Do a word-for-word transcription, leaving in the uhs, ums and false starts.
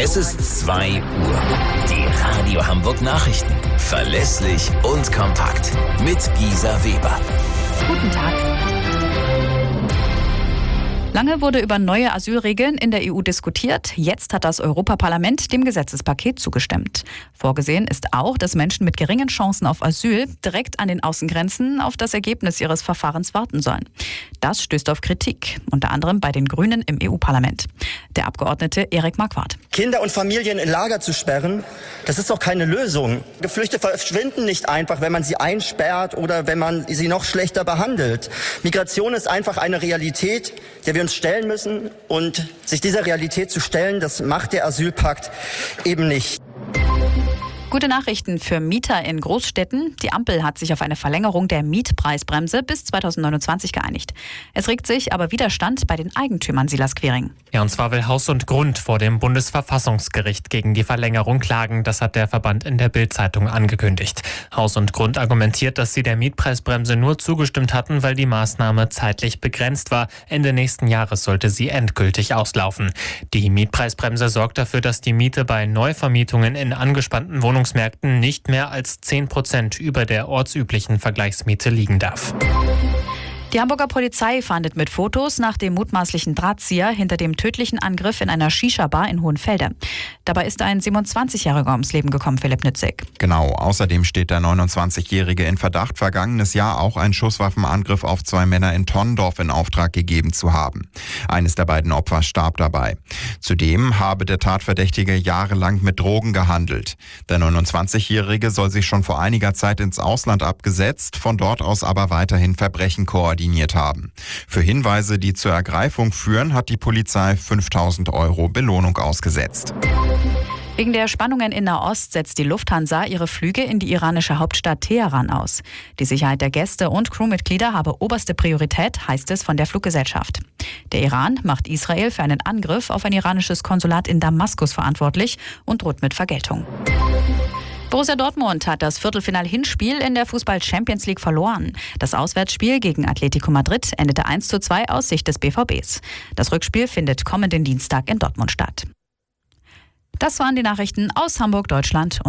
Es ist zwei Uhr. Die Radio Hamburg Nachrichten. Verlässlich und kompakt. Mit Gisa Weber. Guten Tag. Lange wurde über neue Asylregeln in der E U diskutiert. Jetzt hat das Europaparlament dem Gesetzespaket zugestimmt. Vorgesehen ist auch, dass Menschen mit geringen Chancen auf Asyl direkt an den Außengrenzen auf das Ergebnis ihres Verfahrens warten sollen. Das stößt auf Kritik, unter anderem bei den Grünen im E U-Parlament. Der Abgeordnete Erik Marquardt. Kinder und Familien in Lager zu sperren, das ist doch keine Lösung. Geflüchtete verschwinden nicht einfach, wenn man sie einsperrt oder wenn man sie noch schlechter behandelt. Migration ist einfach eine Realität, der wir uns stellen müssen, und sich dieser Realität zu stellen, das macht der Asylpakt eben nicht. Gute Nachrichten für Mieter in Großstädten. Die Ampel hat sich auf eine Verlängerung der Mietpreisbremse bis zweitausendneunundzwanzig geeinigt. Es regt sich aber Widerstand bei den Eigentümern, Silas Quiring. Ja, und zwar will Haus und Grund vor dem Bundesverfassungsgericht gegen die Verlängerung klagen. Das hat der Verband in der Bild-Zeitung angekündigt. Haus und Grund argumentiert, dass sie der Mietpreisbremse nur zugestimmt hatten, weil die Maßnahme zeitlich begrenzt war. Ende nächsten Jahres sollte sie endgültig auslaufen. Die Mietpreisbremse sorgt dafür, dass die Miete bei Neuvermietungen in angespannten Wohnungsmärkten nicht mehr als zehn Prozent über der ortsüblichen Vergleichsmiete liegen darf. Die Hamburger Polizei fahndet mit Fotos nach dem mutmaßlichen Drahtzieher hinter dem tödlichen Angriff in einer Shisha-Bar in Hohenfelde. Dabei ist ein siebenundzwanzigjähriger ums Leben gekommen, Philipp Nützig. Genau, außerdem steht der neunundzwanzigjährige in Verdacht, vergangenes Jahr auch einen Schusswaffenangriff auf zwei Männer in Tonnendorf in Auftrag gegeben zu haben. Eines der beiden Opfer starb dabei. Zudem habe der Tatverdächtige jahrelang mit Drogen gehandelt. Der neunundzwanzigjährige soll sich schon vor einiger Zeit ins Ausland abgesetzt, von dort aus aber weiterhin Verbrechen koordiniert haben. Für Hinweise, die zur Ergreifung führen, hat die Polizei fünftausend Euro Belohnung ausgesetzt. Wegen der Spannungen in Nahost setzt die Lufthansa ihre Flüge in die iranische Hauptstadt Teheran aus. Die Sicherheit der Gäste und Crewmitglieder habe oberste Priorität, heißt es von der Fluggesellschaft. Der Iran macht Israel für einen Angriff auf ein iranisches Konsulat in Damaskus verantwortlich und droht mit Vergeltung. Borussia Dortmund hat das Viertelfinal-Hinspiel in der Fußball-Champions League verloren. Das Auswärtsspiel gegen Atletico Madrid endete eins zu zwei aus Sicht des B V Bs. Das Rückspiel findet kommenden Dienstag in Dortmund statt. Das waren die Nachrichten aus Hamburg, Deutschland.